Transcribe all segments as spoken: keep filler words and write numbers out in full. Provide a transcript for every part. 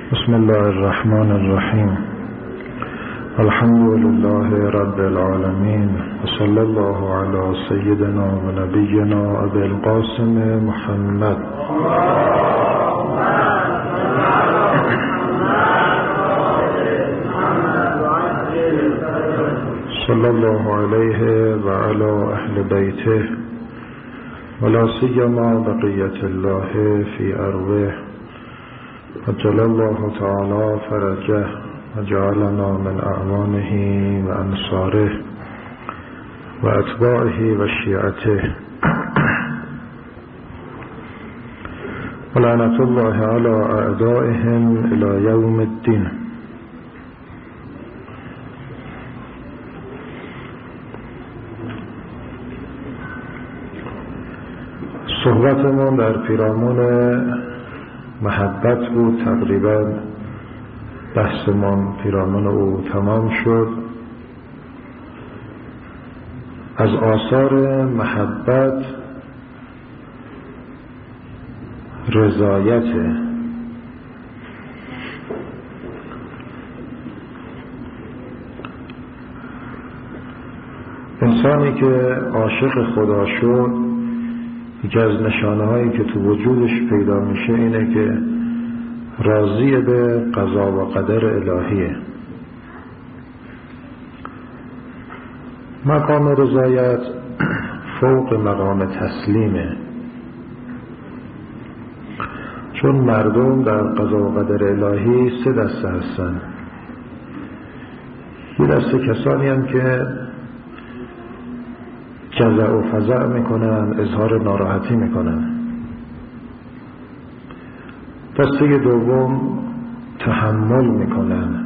بسم الله الرحمن الرحیم. الحمد لله رب العالمین و صلی الله علی سیدنا و نبینا ابی القاسم محمد صلی الله علیه و علی اهل بیته ولا سیما بقیة الله فی ارواح عجل الله تعالی فرجه و جعلنا من اعوانه و انصاره و اتباعه و شیعته و لعنت الله علی اعدائهم الی یوم الدین. صحبتمون در پیرامون محبت بود. تقریبا بحثمون پیرامون او تمام شد. از آثار محبت رضایت. انسانی که عاشق خدا شد، یکی از نشانه هایی که تو وجودش پیدا میشه اینه که راضی به قضا و قدر الهیه. مقام رضایت فوق مقام تسلیمه، چون مردم در قضا و قدر الهی سه دسته هستن. یه دسته کسانی هم که جزع و فزع میکنن، اظهار ناراحتی میکنن. دسته دوم تحمل میکنن،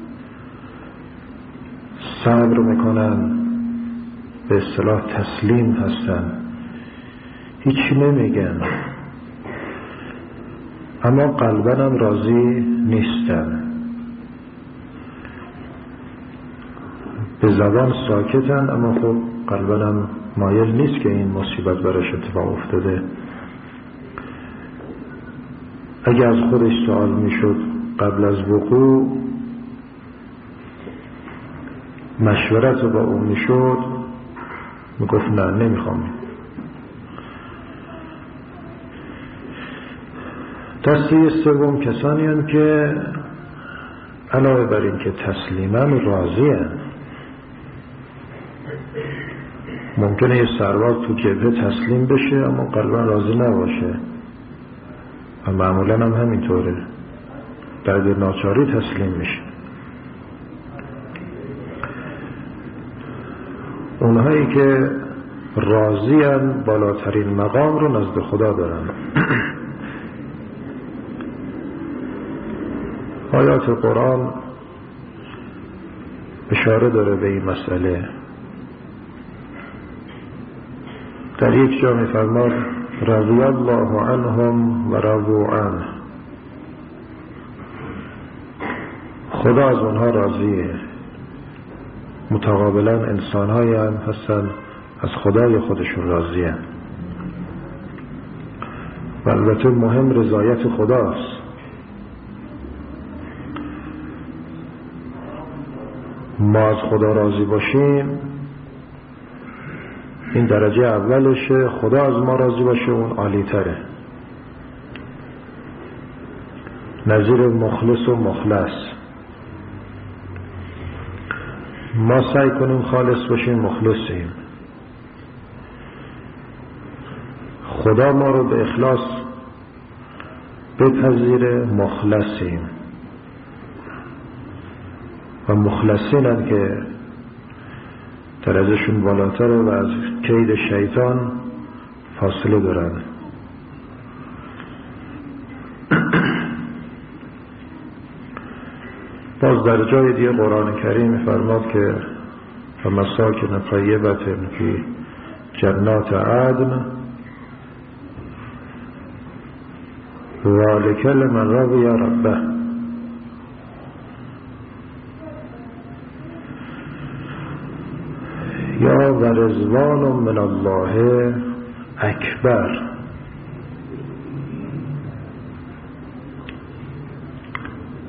صبر میکنن، به اصطلاح تسلیم هستن، هیچی نمیگن، اما قلباً هم راضی نیستن. به زبان ساکتن اما خب قلباً هم مایل نیست که این مصیبت براش اتفاق افتاده. اگه از خودش سوال میشد قبل از وقوع، مشورت با اون میشد، میگفت نه نمیخوام. دسته سوم کسانی هستند که علاوه بر این که تسلیمن راضی هستند. ممکنه یه سرباز تو جبهه تسلیم بشه اما قلبا راضی نباشه، و معمولا هم همینطوره، بعد ناچاری تسلیم میشه. اونهایی که راضی ان بالاترین مقام رو نزد خدا دارن. آیات قرآن اشاره داره به این مسئله. در یک جا می‌فرماد رضی الله عنهم و رضوا عنه، خدا از اونها راضیه. متقابلا انسان‌هایی هم هستن از خدای خودشون راضیه. و البته مهم رضایت خداست. ما از خدا راضی باشیم این درجه اولشه، خدا از ما راضی باشه اون عالی تره. نظیر مخلص و مخلص. ما سعی کنیم خالص باشیم، مخلصیم. خدا ما رو به اخلاص بپذیره، مخلصیم. و مخلصین هم که درجهشون بالاتره و از کید شیطان فاصله دارن. باز در جای دیگه قرآن کریم فرماد که و مساکن طیبة فی جنات عدن ذلک لمن رضی ربه. یا و رضوان من الله اکبر.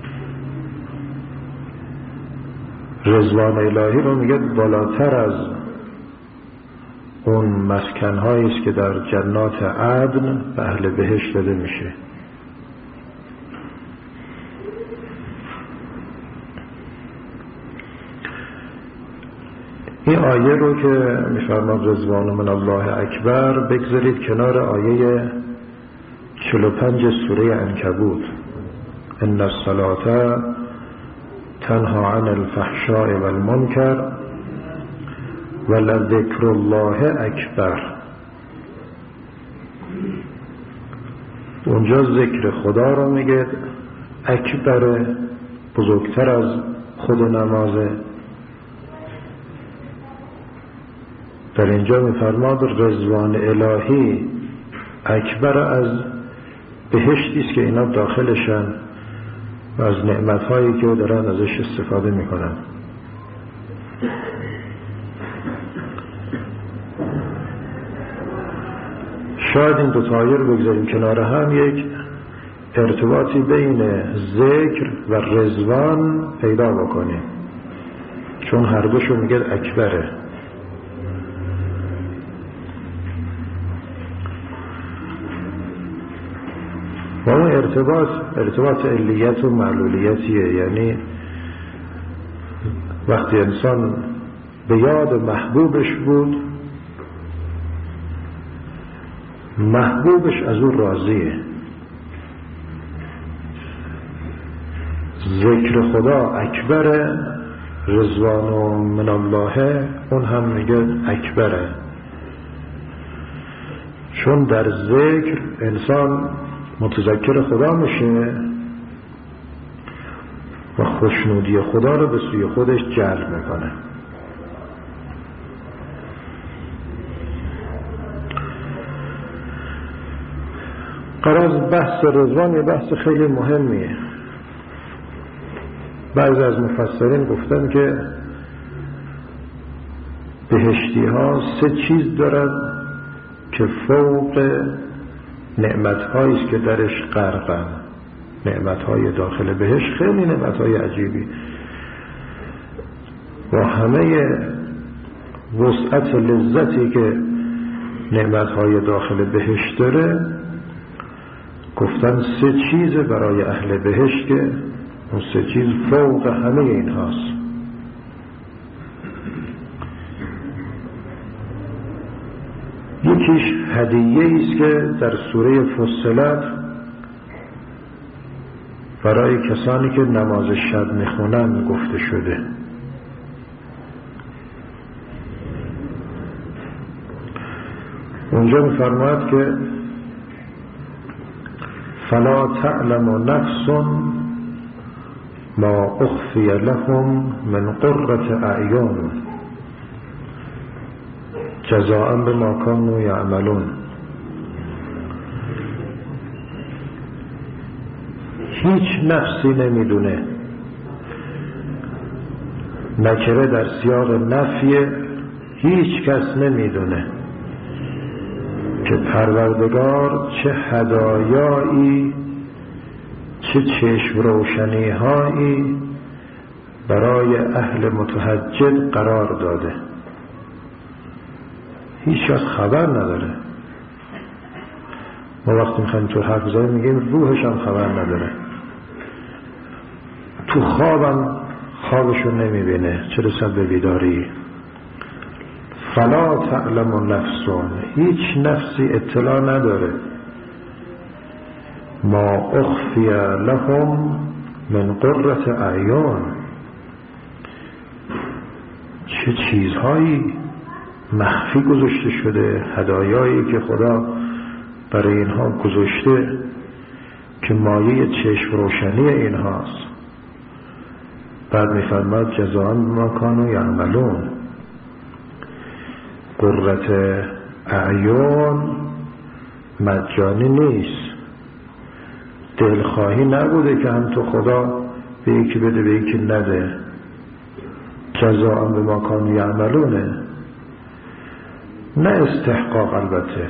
رضوان الهی رو میگه بالاتر از اون مسکن‌هایی است که در جنات عدن به اهل بهشت داده میشه. این آیه رو که میفرماد رضوان من الله اکبر بگذارید کنار آیه چهل و پنج سوره عنکبوت، ان الصلاة تنها عن الفحشاء والمنکر ولذکر الله اکبر. اونجا ذکر خدا رو میگه اکبر، بزرگتر از خود نمازه. در اینجا میفرماد رضوان الهی اکبر از بهشتی است که اینا داخلشن و از نعمتهایی که دارن ازش استفاده میکنن. شاید این دو تا آیه رو بگذاریم کنار هم، یک ارتباطی بین ذکر و رضوان پیدا بکنیم، چون هر دوشو میگه اکبره. و اون ارتباط ارتباط علیت و معلولیتیه، یعنی وقتی انسان به یاد محبوبش بود، محبوبش از اون راضیه. ذکر خدا اکبره، رضوان من الله اون هم میگه اکبره، چون در ذکر انسان متذکر خدا میشه و خوشنودی خدا رو به سوی خودش جلب میکنه. قرار بحث رضوان یه بحث خیلی مهمیه. بعضی از مفسرین گفتن که بهشتی ها سه چیز دارن که فوق نعمت‌هایی است که درش غرقن. نعمت‌های داخل بهشت خیلی نعمت‌های عجیبی و همه وسعت لذتی که نعمت‌های داخل بهشت داره، گفتن سه چیز برای اهل بهشت که اون سه چیز فوق همه این هاست. یکیش هدیه است که در سوره فصلت برای کسانی که نماز شب میخونن گفته شده. اونجا میفرماید که فلا تعلم نفس ما اخفی لهم من قرة اعین جزاء بما كانوا یعملون. هیچ نفسی نمیدونه، نکره در سیاق نفیه، هیچ کس نمیدونه که پروردگار چه هدایایی، چه چشم روشنی هایی برای اهل متهجد قرار داده. هیچ کس خبر نداره. ما وقتی میخوایم تو حرف بزنیم میگیم روحش هم خبر نداره، تو خوابم خوابشو نمیبینه، چه رسد به بیداری. فلا تعلم نفسون، هیچ نفسی اطلاع نداره، ما اخفی لهم من قرة اعین، چه چیزهایی مخفی گذاشته شده، هدایایی که خدا برای اینها گذاشته که مایه چشم روشنی اینهاست. بعد میفرماد جزاء بما كانوا یعملون. قرة اعین مجانی نیست، دلخواهی نبوده که هم تو خدا به یکی بده به یکی نده. جزاء بما كانوا یعملونه، نه استحقاق. البته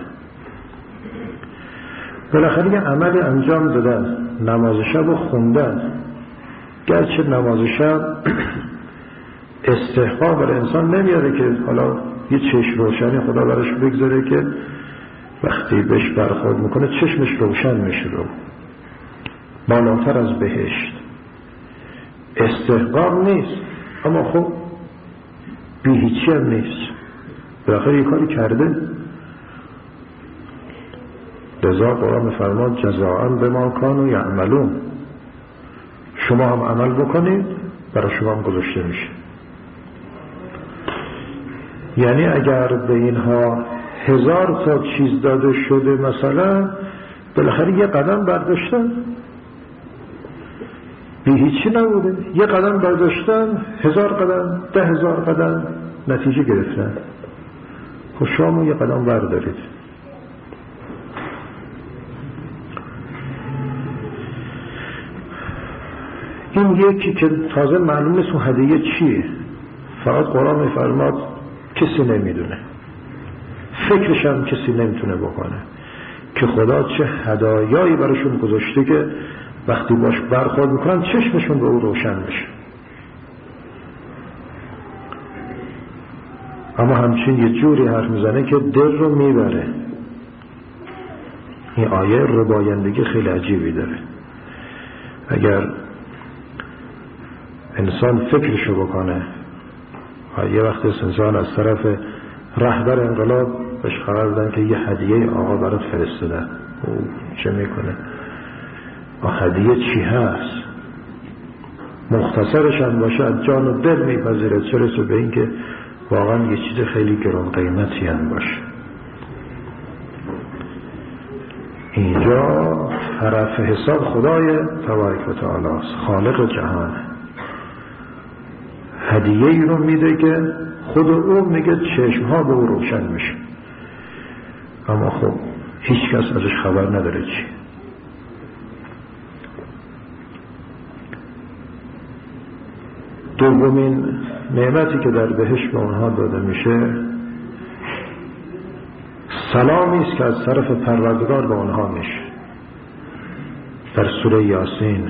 بالاخره یه عملی انجام دادن، نماز شب رو خوندن، گرچه نماز شب استحقاق برای انسان نمیاره که حالا یه چشم روشنی خدا براش بگذاره که وقتی بهش برخورد میکنه چشمش روشن میشه رو بالاتر از بهشت. استحقاق نیست، اما خب بی هیچی هم نیست، بالاخره یه کاری کرده. لذا قرآن فرماد جزاء بما کانوا یعملون، شما هم عمل بکنید برای شما هم گذاشته میشه. یعنی اگر به اینها هزار تا چیز داده شده مثلا بالاخره یه قدم برداشتن، بی هیچی نبوده، یه قدم برداشتن، هزار قدم، ده هزار قدم نتیجه گرفتن. خب شما یه قدم بردارید. این یکی که تازه معلوم نیست اون هدیه چیه، فقط قرآن میفرماد کسی نمیدونه، فکرش هم کسی نمیتونه بکنه که خدا چه هدایایی براشون گذاشته که وقتی باش برخورد میکنن چشمشون به او روشن میشه. اما همچین یه جوری حرف میزنه که دل رو میبره. این آیه ربایندگی خیلی عجیبی داره. اگر انسان فکرشو بکنه، یه وقت انسان از طرف رهبر انقلاب بهش خبر دادن که یه هدیه آقا برات فرستادن، او چه میکنه؟ هدیه چی هست؟ مختصرش هم باشه از جان و دل میپذیره، چه رسه به این که واقعا یه چیز خیلی گران قیمتی هم باشه. اینجا طرف حساب خدای تبارک و تعالی است، خالق جهانه. هدیه ای رو میده که خود او میگه چشمها به او روشن میشه، اما خب هیچ کس ازش خبر نداره چی. دومین نعمتی که در بهشت به اونها داده میشه سلامی است که از طرف پروردگار به اونها میشه. در سوره یاسین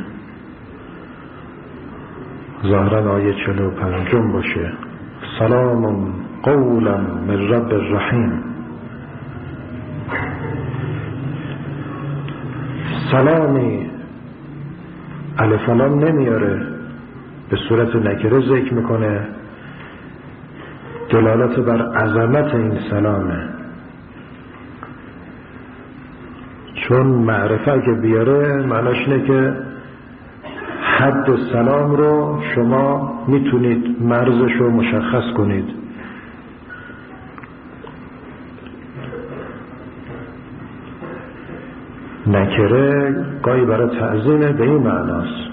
ظاهرا آیه چهل و پنجم باشه، سلام قولا من رب الرحیم. سلامی الف لام نمیاره، به صورت نکره ذکر میکنه، دلالت بر عظمت این سلامه. چون معرفه که بیاره معناش اینه که حد سلام رو شما میتونید مرزش رو مشخص کنید. نکره گاهی برای تعظیم به این معناست.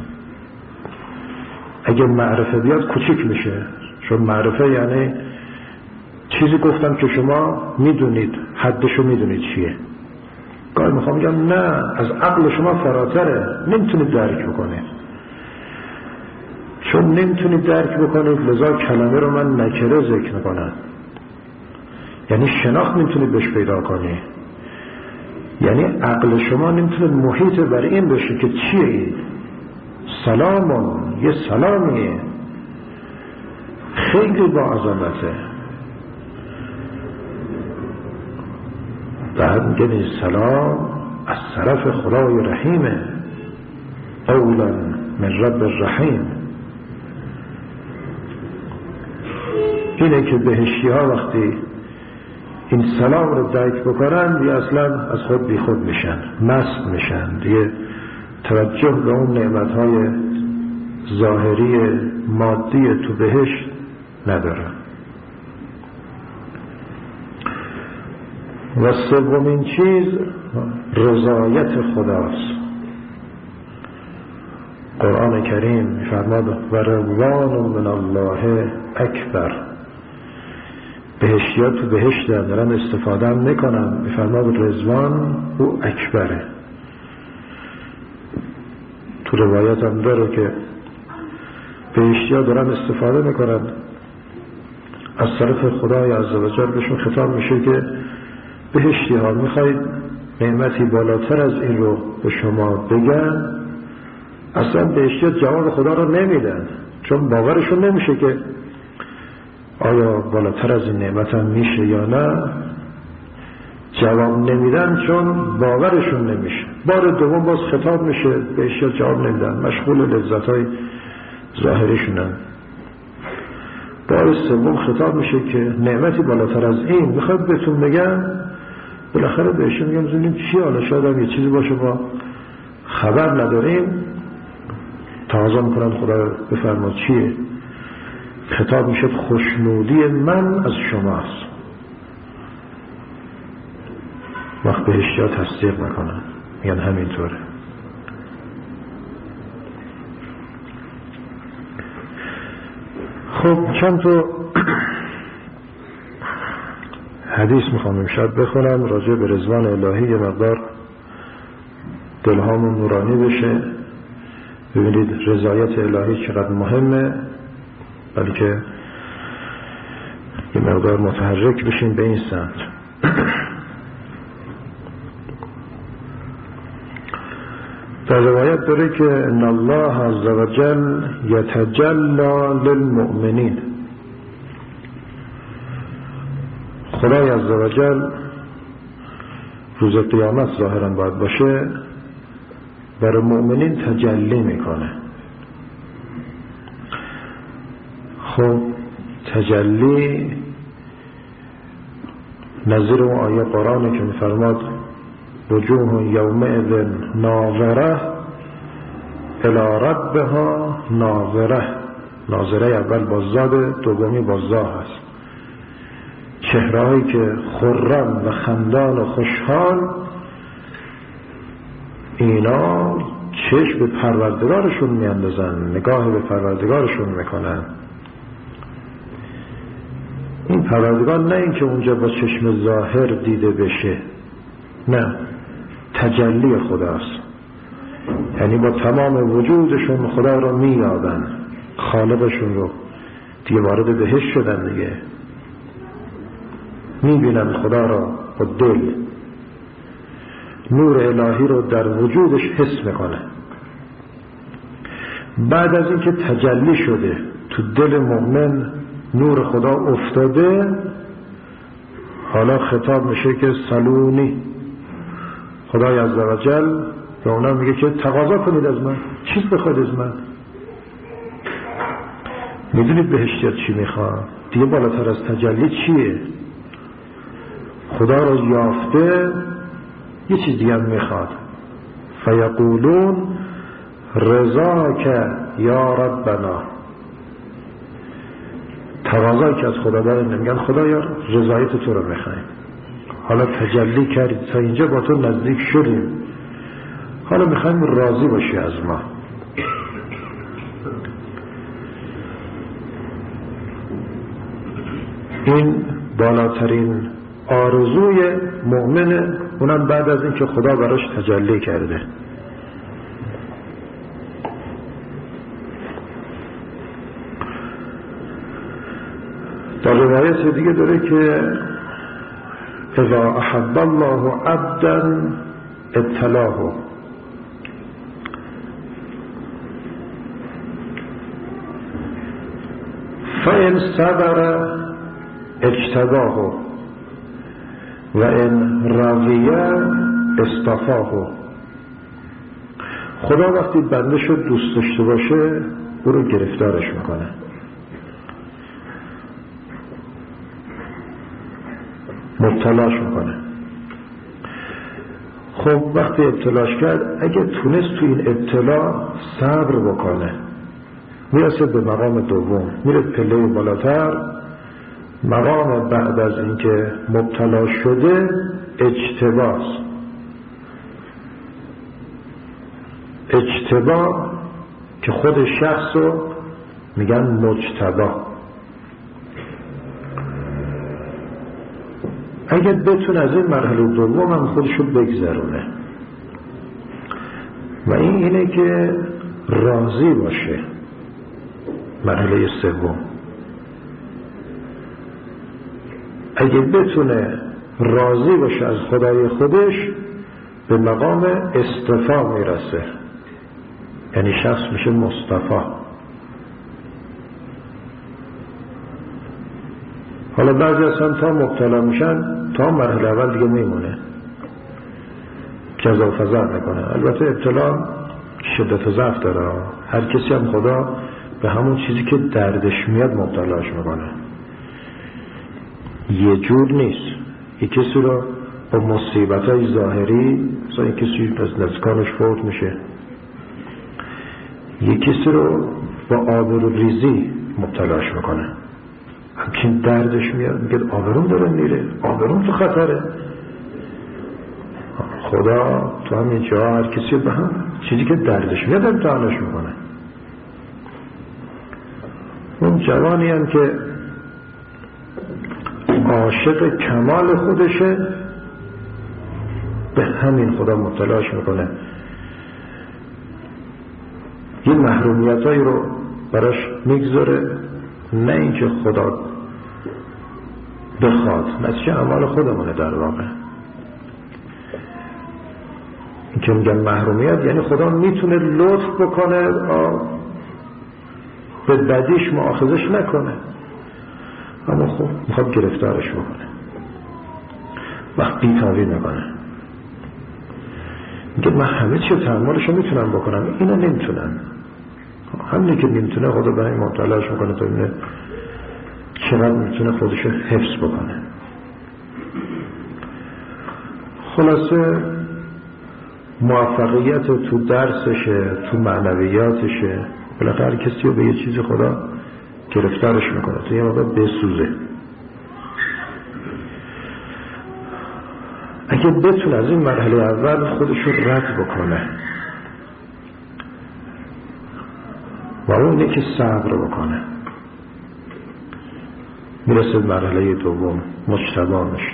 اگه معرفه بیاد کوچیک میشه، چون معرفه یعنی چیزی گفتم که شما میدونید، حدشو میدونید چیه. گاهی میخوام بگم نه، از عقل شما فراتره، نمیتونید درک بکنید. چون نمیتونید درک بکنید لذا کلمه رو من نکره ذکر میکنم. یعنی شناخت نمیتونید بهش پیدا کنید، یعنی عقل شما نمیتونه محیط بر این بشه که چیه این سلامون، یه سلامیه خیلی با عظمته. بعد میگن این سلام از طرف خدای رحیمه، قولا من رب الرحیم. اینه که بهشتی ها وقتی این سلام رو درک بکنن دیگه اصلا از خود بی خود میشن، مست میشن، دیگه توجه به اون نعمتهای ظاهری مادی تو بهشت ندارن. و سومین چیز رضایت خداست. قرآن کریم می‌فرماد و رضوان من الله اکبر. بهشتی‌ها تو بهشت دارن استفاده هم میکنن، می‌فرماد رضوان او اکبره. تو روایت هم داره که بهشتی‌ها دارن استفاده میکنن، از طرف خدای عزوجل بهشون خطاب میشه که بهشتی‌ها میخواید نعمتی بالاتر از این رو به شما بگن، اصلا بهشتی‌ها جواب خدا رو نمیدن، چون باورشون نمیشه که آیا بالاتر از این نعمت هم میشه یا نه؟ جواب نمیدن چون باورشون نمیشه. بار دوم باز خطاب میشه، بهش جواب نمیدن، مشغول لذت‌های ظاهریشونن. بار سوم خطاب میشه که نعمتی بالاتر از این میخواد بهتون بگم. بالاخره بهش میگم ببینیم چی، حالا شاید هم یه چیزی باشه ما خبر نداریم. تقاضا میکنن خدا بفرما چیه؟ خطاب میشه خوشنودی من از شماست. وقت بهشتی ها تصدیق میکنن، میگن همینطوره. خب چند تا حدیث میخوام امشب بخونم راجع به رضوان الهی، یه مقدار دلهامون نورانی بشه. ببینید رضایت الهی چقدر مهمه، بلکه یه مقدار متحرک بشیم به این سمت. در روایت داره که ان الله عز وجل یتجلی للمؤمنین، خدای عز وجل روز قیامت ظاهرا باید باشه برای مؤمنین تجلی میکنه. خب تجلی نظیر اون آیه قرآنه که میفرماد وجوه یومئذ ناظره الی ربها ناظره. ناظره اول با زاد، دومی با زا هست. چهرهایی که خرم و خندان و خوشحال، اینا چشم به پروردگارشون میاندازن، نگاه به پروردگارشون میکنن. این پروردگار نه این که اونجا با چشم ظاهر دیده بشه، نه، تجلی خداست. یعنی با تمام وجودشون خدا رو مییابن، خالقشون رو. دیگه وارد بهشت شدن دیگه، میبینن خدا را با دل، نور الهی رو در وجودش حس میکنه. بعد از اینکه تجلی شده تو دل مؤمن، نور خدا افتاده، حالا خطاب میشه که سلونی، خدای عزوجل به اونا میگه که تقاضا کنید از من، چیز بخواید از من. میدونید بهشتیات چی میخواد؟ دیگه بالاتر از تجلی چیه؟ خدا رو یافته یه چیز دیگه هم میخواد. فیقولون رضاک یا ربنا، تقاضایی که از خدا دارن، میگن خدایا رضایت تو رو میخوایم. حالا تجلی کردید تا اینجا با تو نزدیک شدیم، حالا میخوایم راضی باشی از ما. این بالاترین آرزوی مؤمنه، اونم بعد از این که خدا براش تجلی کرده. در روایت دیگه داره که اذا احب الله عبدا ابتلاه، فإن صبر اجتباه و ان رضی اصطفاه. خدا وقتی بنده شد دوست داشته باشه، او رو گرفتارش میکنه. مبتلاش میکنه. خب وقتی ابتلاش کرد، اگه تونست تو این ابتلا صبر بکنه، میرسه به مقام دوم، میره پله بالاتر. مقام بعد از اینکه مبتلا شده اجتباست. اجتبا که خود شخص رو میگن مجتبا. اگر بتونه از این مرحله دوم هم خودشو بگذرونه، و این اینه که راضی باشه. مرحله سوم اگه بتونه راضی باشه از خدای خودش، به مقام اصطفا میرسه، یعنی شخص میشه مصطفی. حالا بعضی اصلا تا مبتلا میشن تا مرحله اول دیگه میمونه، جزا و فضا میکنه. البته ابتلا شدت و ضعف داره، هر کسی هم خدا به همون چیزی که دردش میاد مبتلاش میکنه، یه جور نیست. یک کسی رو با مصیبت های ظاهری، مثلا یک کسی از نزدیکانش فوت میشه، یک کسی رو با آبرو ریزی مبتلاش میکنه، همچین دردش میاد، میگه آبروم داره میره، آبروم تو خطره. خدا تو همین جا هر کسی به هم چیزی که دردش میاد امتحانش میکنه. اون جوانی هم که عاشق کمال خودشه به همین خدا مبتلاش میکنه، یه محرومیت هایی رو براش میگذاره، نه اینکه خدا بخواد، نتیجه اعمال خودمونه در واقع. این که میگن محرومیت یعنی خدا میتونه لطف بکنه به بدیش مؤاخذش نکنه، اما خب میخواد گرفتارش بکنه، وقت بی‌تابی میکنه، میگه من همه چی تحملشو میتونم بکنم، اینو نمیتونم. همینه که نمیتونه خدا به این مبتلاش میکنه تا اینه چقدر میتونه خودشو حفظ بکنه. خلاصه موفقیت تو درسشه، تو معنویاتشه، بالاخره کسی رو به یه چیز خدا گرفتارش میکنه تو یه موقع بسوزه. اگه بتونه از این مرحله اول خودش رو رد بکنه و اون یکی صبر بکنه، میرسه مرحله دوم مجتبا میشه.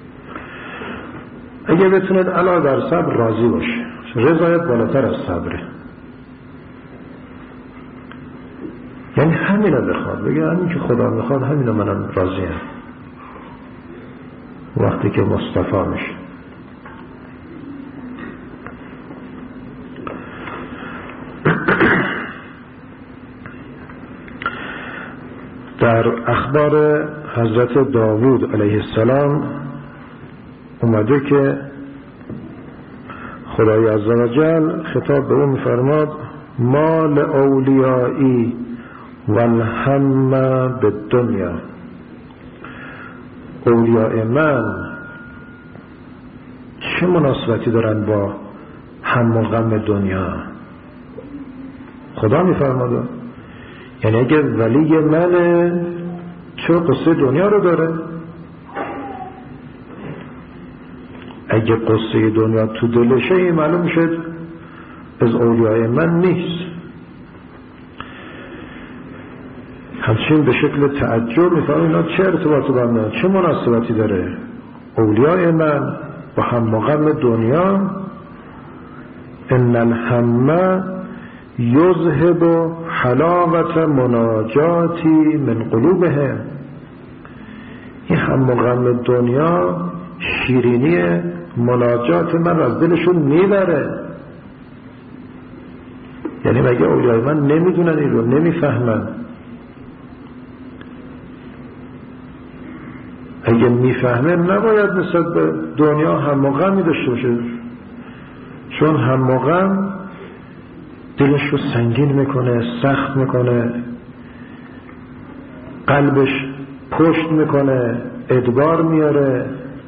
اگه بتونه علاوه بر صبر راضی باشه، رضایت بالاتر از صبره، یعنی همین رو بخواد، بگه همین که خدا میخواد همین رو منم راضیم. وقتی که مصطفی میشه در اخبار حضرت داوود علیه السلام اومده که خدای عزوجل خطاب به اون میفرماد ما لاولیایی والهم بالدنیا، اولیاء من چه مناسبتی دارن با هم و غم دنیا؟ خدا میفرماده یعنی اگه ولی منه چه قصه دنیا رو داره؟ اگه قصه دنیا تو دلشه این معلوم میشه از اولیاء من نیست. همچنین به شکل تعجب میفرماید اینا چه ارتباطی با هم، چه مناسبتی داره اولیاء من با هم و غم دنیا؟ ان الهم یذهب حلاوت مناجاتی من قلوبهم، این هم و غم دنیا شیرینی مناجات من از دلشون میبره. یعنی مگه اولیای من نمیدونن این رو، نمیفهمن؟ اگه میفهمه نباید نسبت به دنیا هم و غمی داشته باشه، چون هم و غم دلش رو سنگین میکنه، سخت میکنه، قلبش پشت میکنه، ادبار میاره،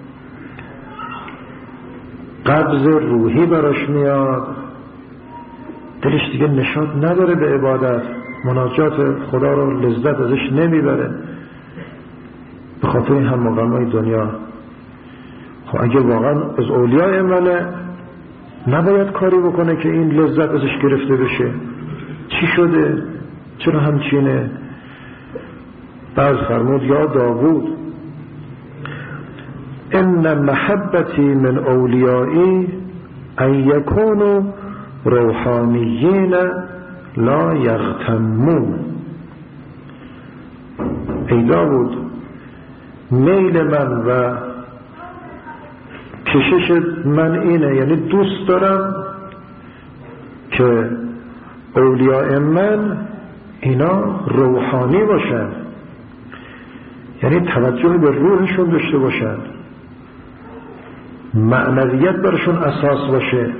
قبض روحی براش میاد، دلش دیگه نشاط نداره به عبادت، مناجات خدا رو لذت ازش نمیبره به خاطر این هم و غمای دنیا. خب اگه واقعا از اولیاء منه نباید کاری بکنه که این لذت ازش گرفته بشه. چی شده؟ چرا همچینه؟ بعد فرمود یا داوود ان محبتی من اولیایی ان یکونوا روحانیین لا یغتمون. ای داوود میل من و کشش من اینه، یعنی دوست دارم که اولیاء من اینا روحانی باشن، یعنی توجه به روحشون داشته باشن، معنویت برشون اساس باشه.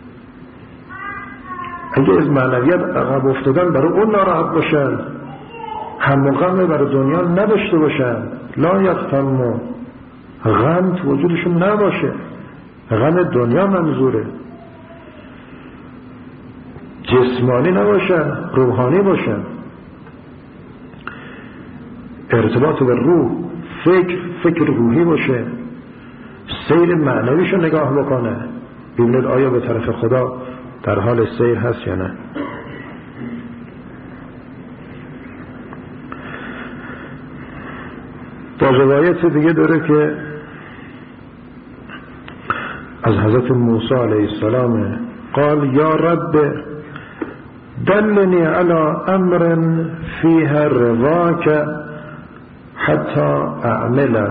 اگه از معنویت عقب افتادن برای اون ناراحت باشن، هم و غم برای دنیا نداشته باشن، لا یغتموا، غم تو وجودشون نباشه، غم دنیا منظوره، جسمانی نباشن، روحانی باشن، ارتباط به روح، فکر فکر روحی باشه، سیر معنویشو نگاه بکنه، ببینید آیا به طرف خدا در حال سیر هست یا نه. با روایت دیگه داره که از حضرت موسی علیه السلام قال یا رب دلنی علی امر فیها رضاک حتی اعمله.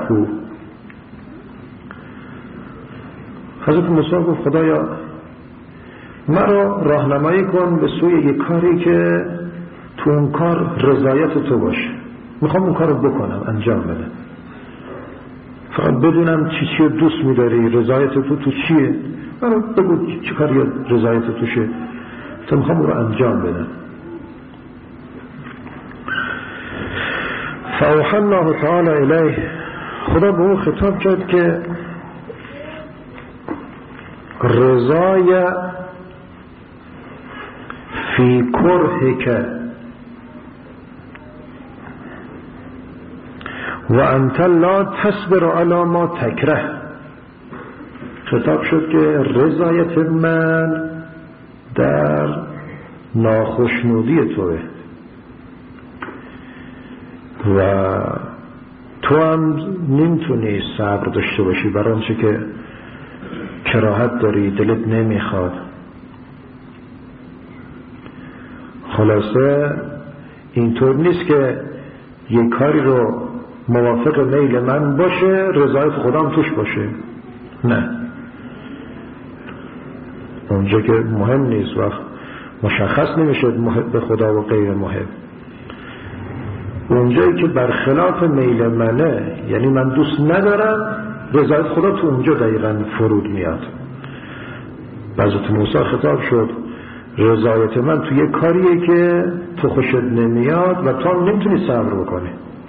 حضرت موسی گفت خدایا مرا راهنمایی کن به سوی یک کاری که تو اون کار رضایت تو باشه، میخوام اون کار رو بکنم، انجام بدم، فقط بدونم چی چی دوست میداری، رضایت تو تو چیه، مرا بگو چی کاری رضایت توشه، تو میخوام اون رو انجام بدم. فاوحی الله تعالی الیه، خدا به اون خطاب کرد که رضای فی کرهک و انت لا تصبر علی ما تکره. خطاب شد که رضایت من در ناخشنودی توه و تو هم نمیتونی صبر داشته باشی برای آنچه که کراهت داری، دلت نمیخواد. خلاصه اینطور نیست که یک کاری رو موافق میل من باشه رضایت خودم توش باشه، نه، اونجا که مهم نیست وقت مشخص نمیشه محب خدا و غیر محب. اونجایی که برخلاف میل منه، یعنی من دوست ندارم، رضایت خدا تو اونجا دقیقا فرود میاد. حضرت موسی خطاب شد رضایت من تو یک کاریه که تو خوشت نمیاد و تو هم نمیتونی صبر بکنی.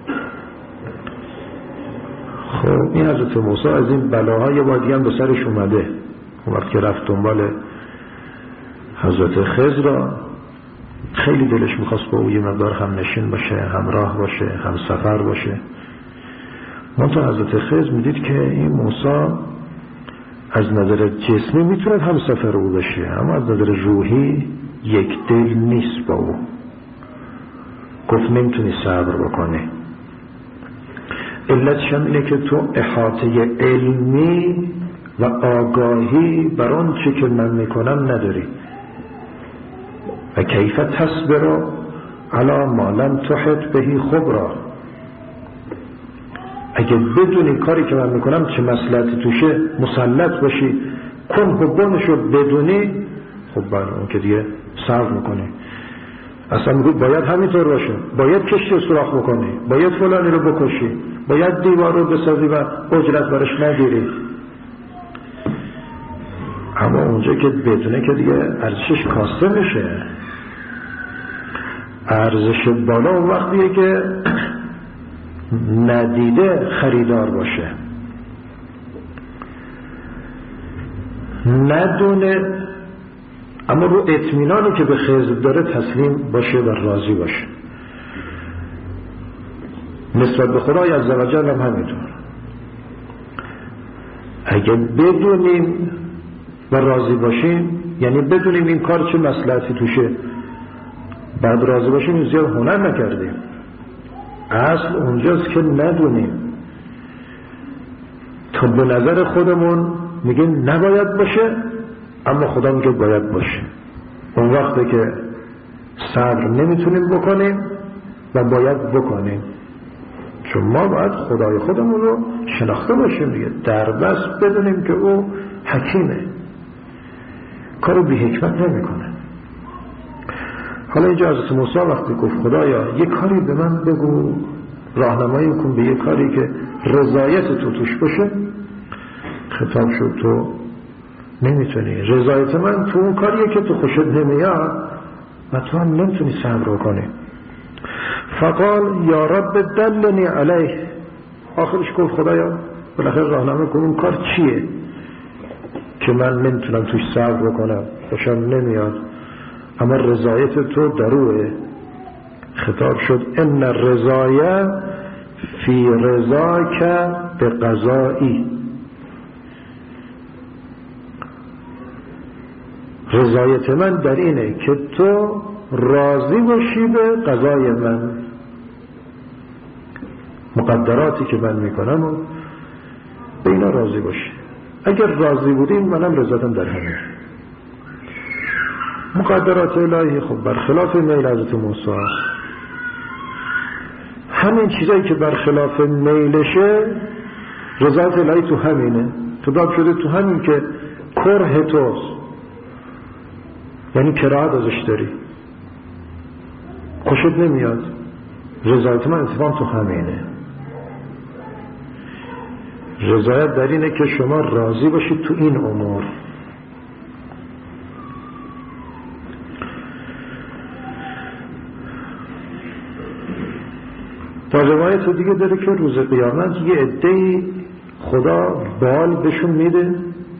خب این حضرت موسی از این بلاهای وادی هم به سرش اومده. اون وقت که رفت دنبال حضرت خضر را، خیلی دلش میخواست با او یه مقدار هم نشین باشه، همراه باشه، هم سفر باشه. منتها حضرت خضر میدید که این موسی از نظر جسمی میتونه هم سفر او بشه، اما از نظر روحی یک دل نیست با او. گفت نمیتونی صبر بکنی. علتش هم اینه که تو احاطه علمی و آگاهی بر آن چه که من میکنم نداری. و کیف تصبر علی ما لم تحط بهی خبرا، اگه بدونی کاری که من میکنم چه مصلحتی توشه مسلط باشی، کن حبانشو بدونی، خب بله اون که دیگه صبر میکنی. اصلا میگو باید همینطور باشه، باید کشتی سوراخ بکنی، باید فلانی رو بکشی، باید دیوار رو بسازی و اجرت برش نگیری. اما اونجا که بدونه که دیگه ارزشش کاسته میشه، ارزش بالا اون وقتیه که ندیده خریدار باشه، ندونه اما رو اطمینانی که به خضر داره تسلیم باشه و راضی باشه. نسبت به خدای عزوجل هم همینطور. اگه بدونیم و راضی باشیم، یعنی بدونیم این کار چه مصلحتی توشه، بعد راضی باشیم، زیاد هنر نکردیم. اصل اونجاست که ندونیم، تا به نظر خودمون میگیم نباید باشه اما خدا میگه باید باشه. اون وقته که صبر نمیتونیم بکنیم و باید بکنیم، چون ما باید خدای خودمون رو شناخته باشیم دیگه، در بس بدونیم که او حکیمه، کارو بی حکمت نمیکنه. حالا اینجا حضرت موسی وقتی گفت خدایا یک کاری به من بگو راهنمایی کن به یه کاری که رضایت تو توش باشه. خطاب شد تو نمیتونی، رضایت من تو اون کاریه که تو خوشت نمیاد و تو هم نمیتونی صبر کنی. فقال یا رب دلنی علیه، آخرش گفت خدایا بالاخره راهنمایی کن اون کار چیه که من نمیتونم توش صبر کنم، خوشم نمیاد اما رضایت تو دروه. خطاب شد ان الرضایه فی رضاک به قضایی، رضایت من در اینه که تو راضی باشی به قضای من، مقدراتی که من میکنم و به اینا راضی باشی. اگر راضی بودیم منم رضایتم در همین مقدرات الهی. خب برخلاف میل حضرت موسی، همین چیزایی که برخلاف میلشه رضایت الهی تو همینه. خطاب شده تو همین که کره توست، یعنی کراهت ازش داری، خوشت نمیاد، رضایت من اتفاق تو همینه. رضایت در اینه که شما راضی باشید تو این امور. در روایت دیگه داره که روز قیامت یه عده‌ای خدا بال بهشون میده،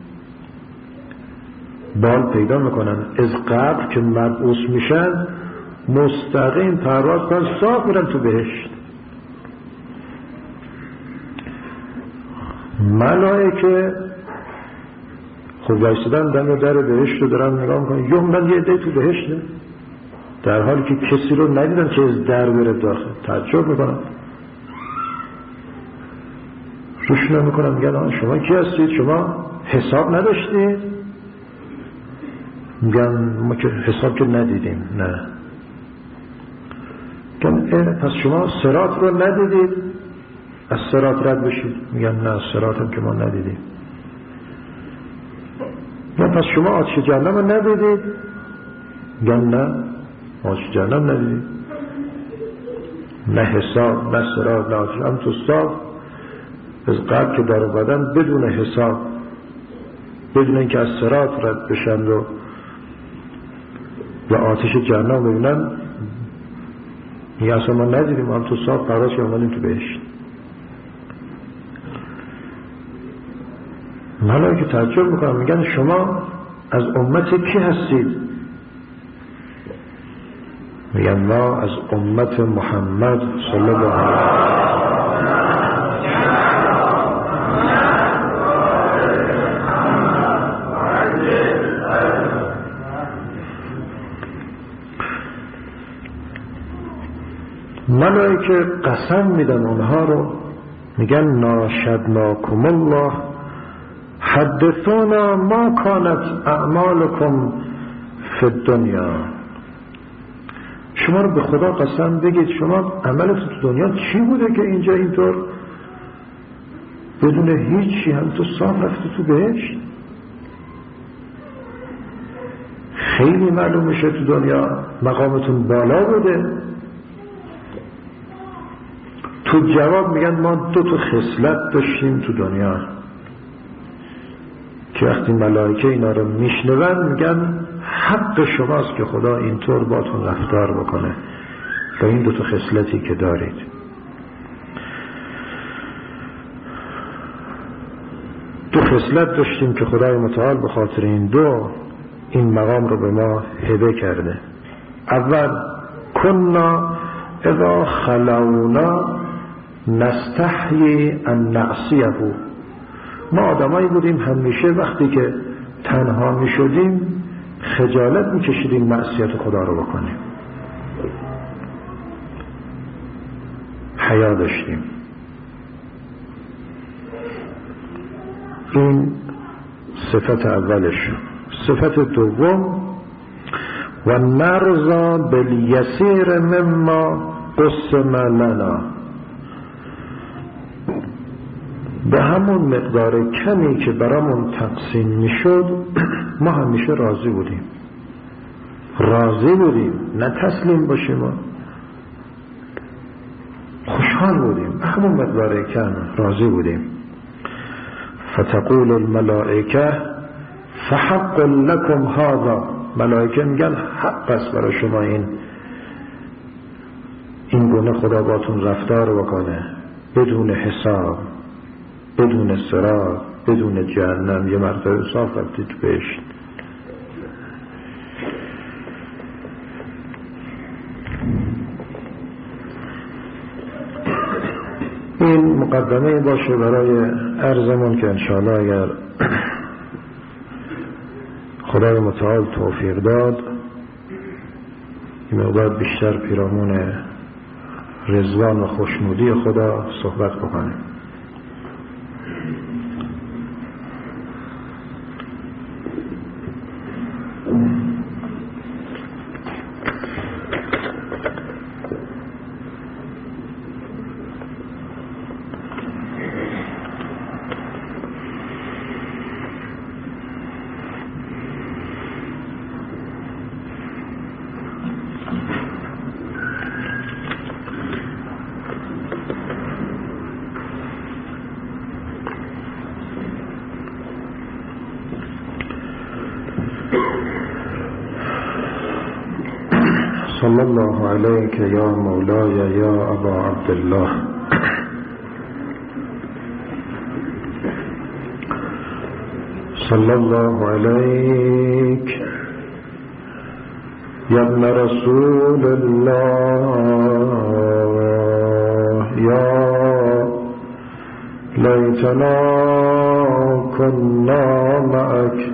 بال پیدا میکنن، از قبر که مبعوث میشن مستقیم پرواز کنن صاف میرن تو بهشت. ملائکه خب وایسادن دم در بهشت رو دارن نگاه میکنن، یومدن یه عده تو بهشته در حالی که کسی رو ندیدن که از در بره داخل. تعجب میکنن، روش نمیکنن، میگن شما کی هستید؟ شما حساب نداشتید؟ میگن ما که حساب که ندیدیم. نه. میگن پس شما صراط رو ندیدید از صراط رد بشید؟ میگن نه صراط هم که ما ندیدیم. میگن پس شما آتش جهنم رو ندیدید؟ میگن نه آتش جهنم ندیدید. نه حساب نه صراط نه آتش، هم تو صاف از قبل که در اومدن بدون حساب، بدون اینکه از صراط رد بشن و یا آتش جهنم ببینن، میگه اصلا ما ندیدیم، هم تو صاف پرواز که اومدیم تو بهشت. ملائکه تعجب میکنن، میگن شما از امت کی هستید؟ میگن ما از امت محمد صلی الله علیه و ملائکه قسم میدن اونها رو، میگن ناشدناکم الله حدثونا ما کانت اعمالکم فی الدنیا. شما رو به خدا قسم بگید شما عملتون تو دنیا چی بوده که اینجا اینطور بدون هیچی هم تو صاف رفته تو بهشت؟ خیلی معلوم میشه تو دنیا مقامتون بالا بوده. تو جواب میگن ما دو تا خصلت داشتیم تو دنیا که وقتی ملائکه اینا رو میشنون میگن حق شماست که خدا اینطور باتون رفتار بکنه با این دو تا خصلتی که دارید. دو خصلت داشتیم که خدای متعال به خاطر این دو این مقام رو به ما هبه کرده. اول کنا اذا خلونا نستحیی ان نعصیه، ما آدمایی بودیم همیشه وقتی که تنها می شدیم خجالت می کشیدیم معصیت خدا رو بکنیم، حیا داشتیم. این صفت اولش. صفت دوم و نرضا بالیسیر مما قسم لنا، به همون مقدار کمی که برامون تقسیم میشد ما همیشه راضی بودیم. راضی بودیم، نه تسلیم باشیم، خوش خوشحال بودیم، همون مقدار کم راضی بودیم. فتقول الملائکه فحق لکم هذا، ملائکه میگن حق است برای شما این این گونه خدا باتون رفتار بکنه، بدون حساب، بدون صراط، بدون جهنم، یه مرتبه صاف رفتید تو بهشت. این مقدمه باشه برای عرضمون که انشاءالله اگر خدای متعال توفیق داد این مقدار بیشتر پیرامون رضوان و خوشنودی خدا صحبت بکنیم. صلی الله علیک یا مولای یا ابا عبدالله. صلی الله علیک یا ابن رسول الله یا لیتنا كنا معك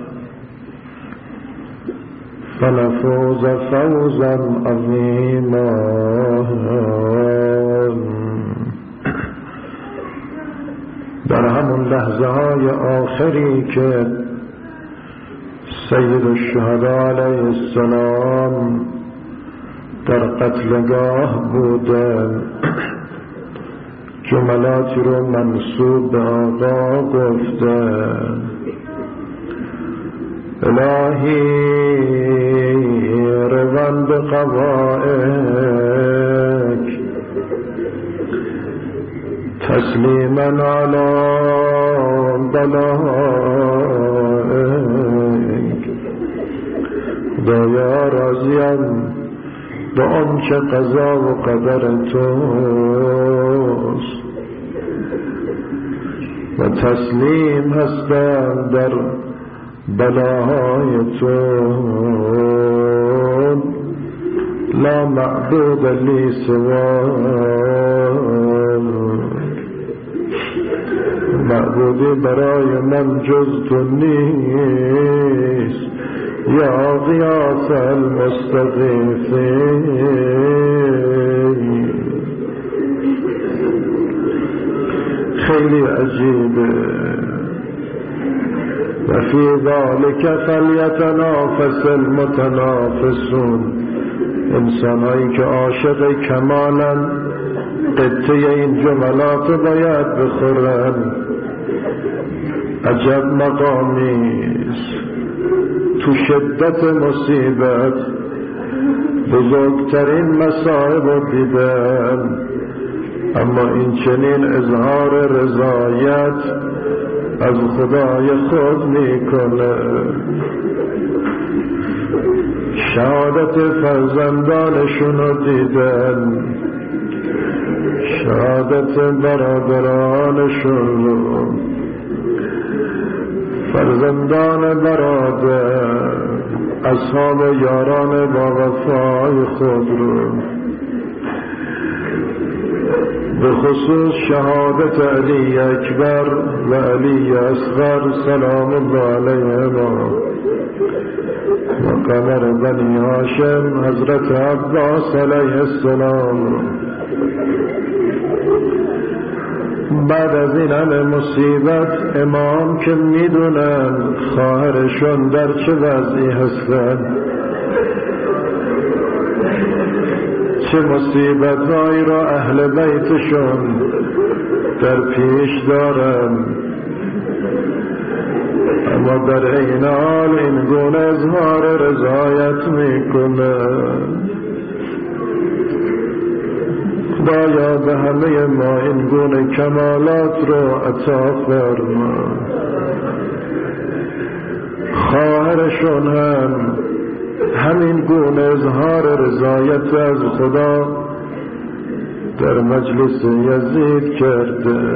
فنفوز فوزا عظیما. در همون لحظه های آخری که سید الشهدا علیه السلام در قتلگاه بودن جملاتی رو منسوب به آقا گفتن: الهی روان به قضائک تسلیما علی بلائک. خدایا راضیم به آنچه قضا و قدر توست و تسلیم هستم در بلاهای تو. لا معبود لی سواک، معبودی برای من جز تو نیست. یا غیاث المستغیثین. خیلی عجیبه. و فی ذلک فلیتنافس المتنافسون. انسان هایی که عاشق کمالن قطعه این جملات باید بخورن. عجب مقامیست. تو شدت مصیبت بزرگترین مصائب رو دیدن، اما این چنین اظهار رضایت از خدای خود میکنه. شهادت فرزندانشون رو دیدن، شهادت برادرانشون رو، فرزندان برادر، اصحاب و یاران با وفای خود رو، به خصوص شهادت علی اکبر و علی اصغر سلام الله علیهما و قمر بنی هاشم حضرت عباس علیه السلام. بعد از این همه مصیبت امام که میدونن خواهرشون در چه وضعی هستن، چه مصیبت هایی را اهل بیتشون در پیش دارن، اما در این حال این گونه اظهار رضایت میکنه. خدایا به همه ما این گونه کمالات رو عطا فرما. خواهرشون هم همین گونه اظهار رضایت از خدا در مجلس یزید کرده.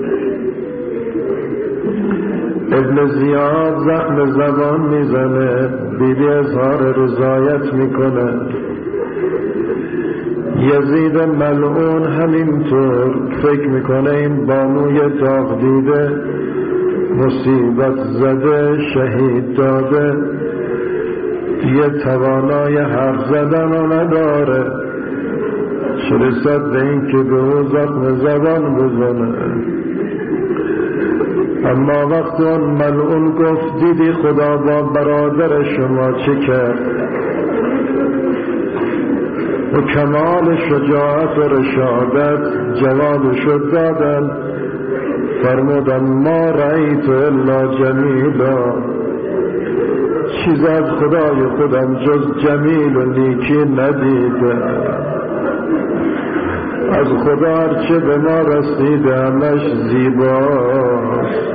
ابن زیاد زخم زبان میزنه، بیبی اظهار رضایت میکنه. یزید ملعون همینطور فکر میکنه این بانوی داغ دیده مصیبت زده شهید داده دیگه توانای حرف زدن رو نداره، چه رسد به این که به او زخم زبان بزنه. اما وقتی اون ملعون گفت دیدی خدا با برادر شما چه کرد و کمال شجاعت و رشادت جوابشو دادن، فرمودن ما رأیت الا جمیلا، چیز از خدای خودم جز جمیل و نیکی ندیده. از خدا هرچه به ما رسیده همش زیباست.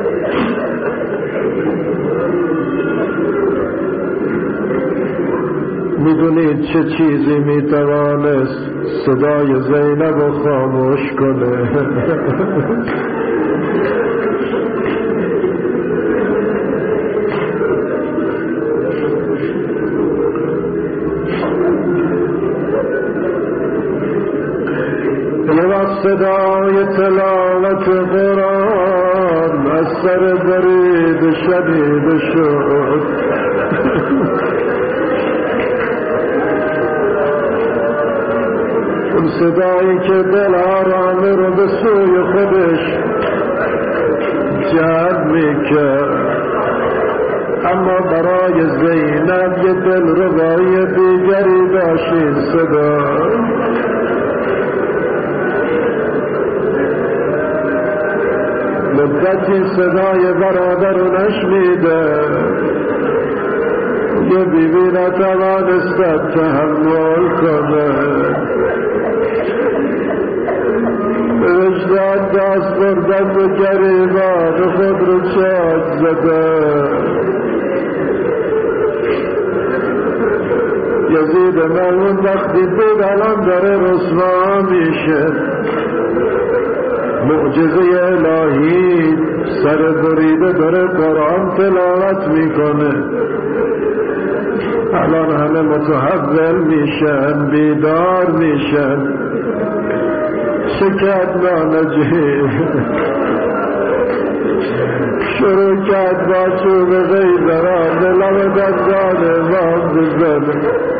میدونید چه چیزی میتوانست صدای زینب رو خاموش کنه؟ یه وقت صدای تلاوت قرآن از سر برید شدید شد. اون صدایی که دل آرامه رو به سوی خودش جلب میکرد. اما برای زینب یه دل ربایی دیگری داشت این صدا. مدتی صدای برادر رو نشنیده، یه بیبی نتوانستد تحمل کنه، به وجدان دست بردن به گریبان خود رو چاک زده. یزید ملعون وقتی بود الان داره رسوا میشه، معجزه الهی سر بریده داره قرآن تلاوت میکنه. الان همه متحول میشن، بیدار میشن. شکت نانجی شروع کرد با چوب غیبران لب دستان وام بزنه.